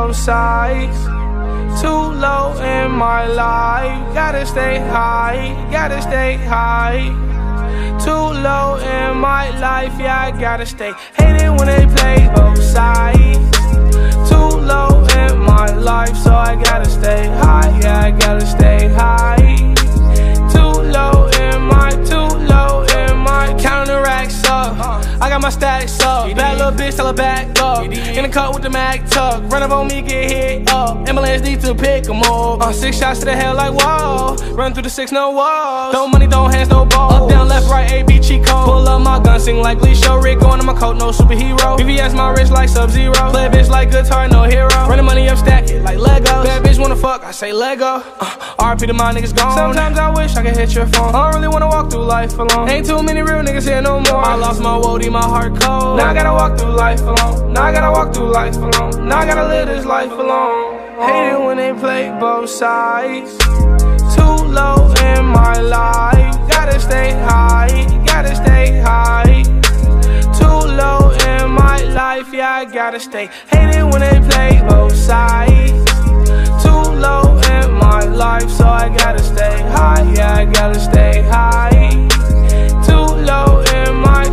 both sides. Too low in my life, gotta stay high, gotta stay high. Too low in my life, yeah, I gotta stay. Hate it when they play both sides. Too low in my life, so I gotta stay high, yeah, I gotta stay high. Too low in my, counting the racks up. I got my stacks up. Bad little bitch, tell her back up. In the cut with the Mac tuck. Run up on me, get hit up. Ambulance need to pick 'em up. 6 shots to the head like whoa. Run through the 6, no walls. Throw money, throw hands, no balls. Up, down, left, right, A, B, cheat code. Pull up my gun, sing like Lee Show. Rick on my coat, no superhero. VVS my wrist like Sub-Zero. Play a bitch like guitar, no hero. Run the money up, stack it like Legos. Bad bitch wanna fuck, I say Lego. RP to my niggas gone. Sometimes I wish I could hit your phone. I don't really wanna walk through life alone. Ain't too many real niggas here no more. I lost my woody, my heart cold. Now I gotta walk through life alone. Now I gotta walk through life alone. Now I gotta live this life alone. Hate it when they play both sides. Too low in my life, gotta stay high, gotta stay high. Too low in my life, yeah, I gotta stay. Hate it when they play both sides. Too low in my life, so I gotta stay high, yeah, I gotta stay high. Too low in my,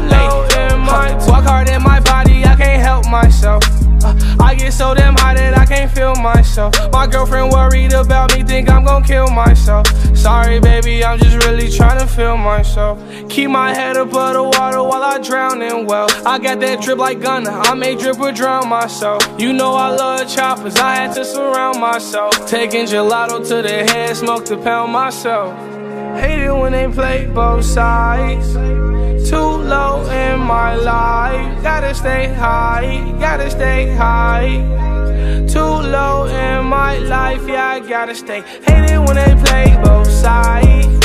walk hard in my body, I can't help myself. I get so damn high that I can't feel myself. My girlfriend worried about me, think I'm gon' kill myself. Sorry baby, I'm just really trying to feel myself. Keep my head above the water while I drown in well. I got that drip like Gunna, I may drip or drown myself. You know I love choppers, I had to surround myself. Taking gelato to the head, smoke to pound myself. Hate it when they play both sides. Too low in my life, gotta stay high, gotta stay high. Too low in my life, yeah, I gotta stay. Hate it when they play both sides.